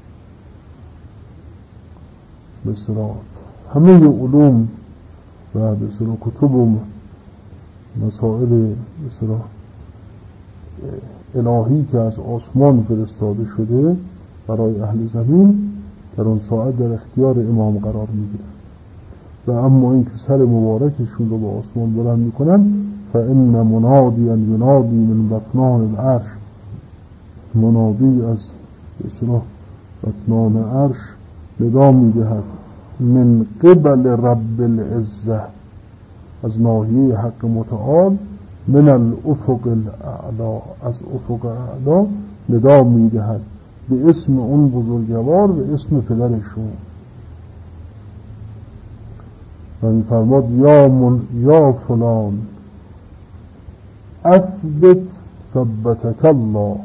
به اصطلاح همه علوم و به اصطلاح کتب و مسائل به اصطلاح الهی که از آسمان فرستاده شده برای اهل زمین در اون ساعت در اختیار امام قرار میگیرد و اما این که سر مبارکشون رو به آسمان بلند میکنن فإن منادیا ینادی من بطنان العرش منادی از اصطلاح بطنان عرش ندا میدهد من قبل رب العزه از ناحیه حق متعال من الافق الاعلا از افق اعلا ندا میدهد به اسم اون بزرگوار به اسم پدرشون و میفرماد یا فلان اثبت ثبتک الله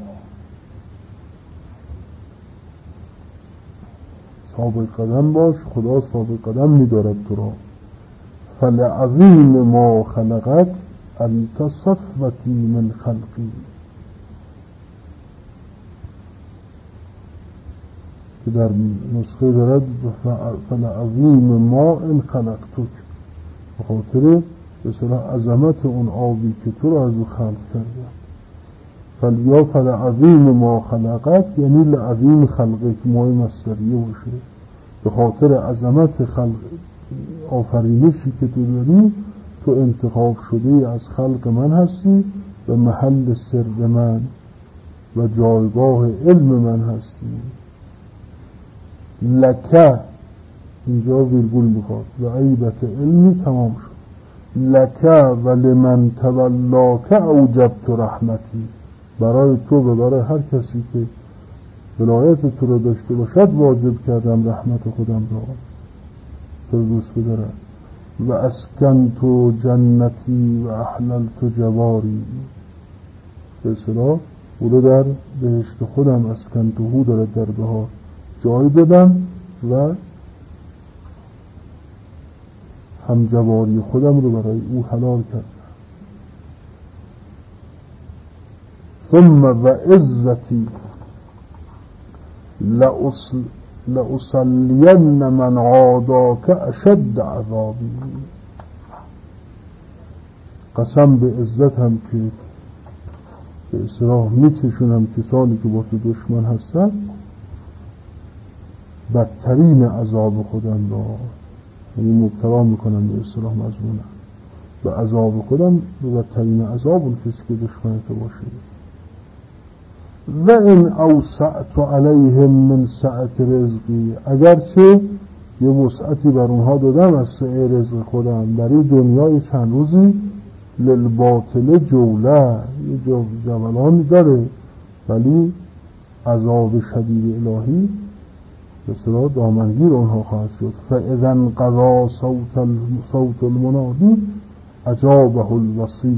ثابت قدم باش خدا ثابت قدم می‌دارد تو را. فلعظیم ما خلقت انت صفوتی من خلقی که در نسخه دارد فلعظیم ما ان خلقتک به خاطر به صلاح عظمت اون آبی که تو را از او خلق کرده. یا فلعظیم ما خلقت یعنی لعظیم خلقه که مای مصدریه باشه به خاطر عظمت خلق آفرینشی که تو داری تو انتخاب شده از خلق من هستی و محل سر من و جایگاه علم من هستی. لکه اینجا ویرگول میخواد و عیبت علمی تمام شد. لکه و لمن تولاک اوجبت رحمتی برای تو و برای هر کسی که ولایت تو را داشته باشد واجب کردم رحمت خودم را تو دوست بدارم. و اسکنت جنتی و احللت جواری به اصطلاح او رو در بهشت خودم اسکنتهو دارد در بهار جای دادم و هم جواری خودم رو برای او حلال کردم. ثم و عزتی لأصلین من عاداک اشد عذابی قسم به عزت هم که به اصطلاح میکشونم کسانی که با تو دشمن هستن بدترین عذاب خودم را، یعنی مبتلا میکنن به اصطلاح مضمونم به عذاب خودم، به بدترین عذاب اون کسی که دشمن تو باشه. و این اوسعت علیهم من سعت رزقی، اگرچه یه وسعتی بر اونها دادم از سعه رزق خودم، برای دنیای چند روزی للباطل جوله، یه جولانی داره، ولی عذاب شدید الهی به صلاح دامنگیر اونها خواهد شد. فاذا انقضا صوت المنادی اجابه الوصی،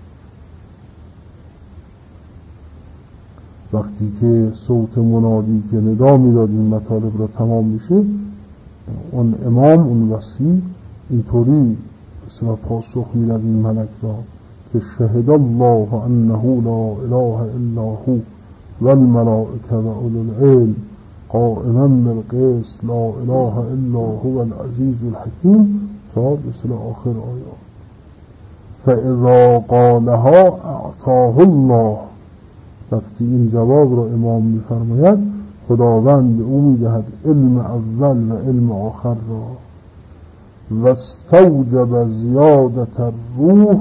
وقتی که صوت منادی که ندا میداد این مطالب را تمام میشه، اون امام، اون وصی اینطوری مثلا پاسخ میداد این ملک را که شهد الله انه لا اله الا هو والملائکه و اولو العلم قائما بالقسط لا اله الا هو العزیز الحکیم تا مثل آخر آیات. فاذا قالها اعطاه الله، وقتی این جواب را امام میفرماید خداوند به او میدهد علم اول و علم آخر را. و استوجب زیادت الروح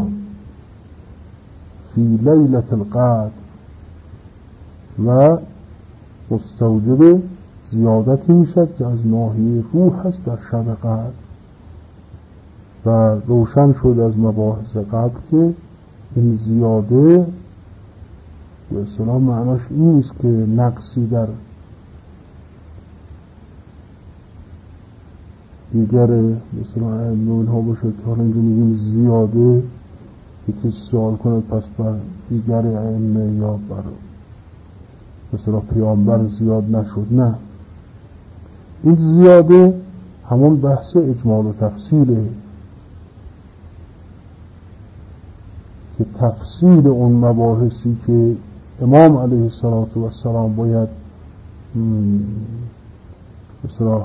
فی لیلة القدر، و مستوجب زیادتی میشد که از ناحیه روح هست در شب قدر. و روشن شد از مباحث قبل که این زیاده به اصطلاح معناش این نیست که نقصی در دیگر به اصطلاح علم ها باشه، که حالا اینجا میگیم زیاده که کسی سوال کنه پس بر دیگر علم یا بر به اصطلاح پیامبر زیاد نشد. نه، این زیاده همون بحث اجمال و تفصیله که تفصیل اون مباحثی که امام علیه السلام باید مثلا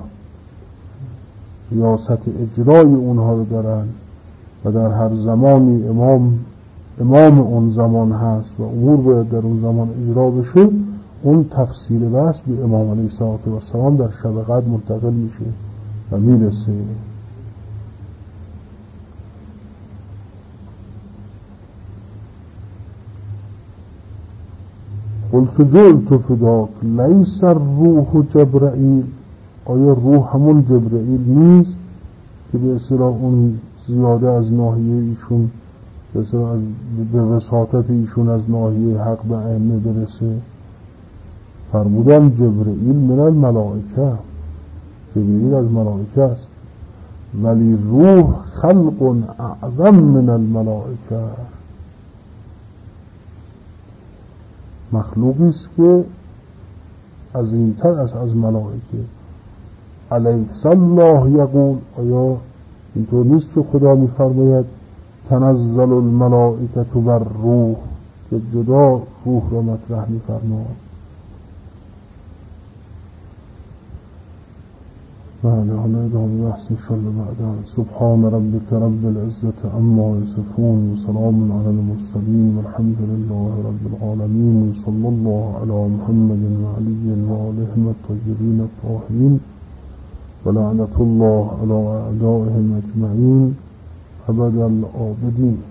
ریاست اجرای اونها رو دارن و در هر زمانی امام اون زمان هست و امور باید در اون زمان اجرا بشه، اون تفصیل بحث به امام علیه السلام در شب قدر منتقل میشه و میرسه. قلت جلت فداک لیس الروح جبرائیل، آیا روح همون جبرائیل نیست که به اصطلاح اون زیاده از ناحیه ایشون به اصطلاح به وساطت ایشون از ناحیه حق به ائمه برسه؟ فرمودن جبرائیل من الملائکه، جبرائیل از ملائکه است، ولی روح خلق اعظم من الملائکه، مخلوقی است که عظیمتر از ملائکه. الیس الله یقول، آیا اینطور نیست که خدا میفرماید تنزل الملائکه والروح، که جدا روح را مطرح میفرماید. بله، حالا ادامه بحث انشاءالله بعدا. سبحان ربک رب العزة عما یصفون و سلام علی المرسلین والحمد لله رب العالمین. صلی الله علی محمد و علی و آلهم الطیبین الطاهرین و لعنت الله علی اعدائهم اجمعین ابد الآبدین.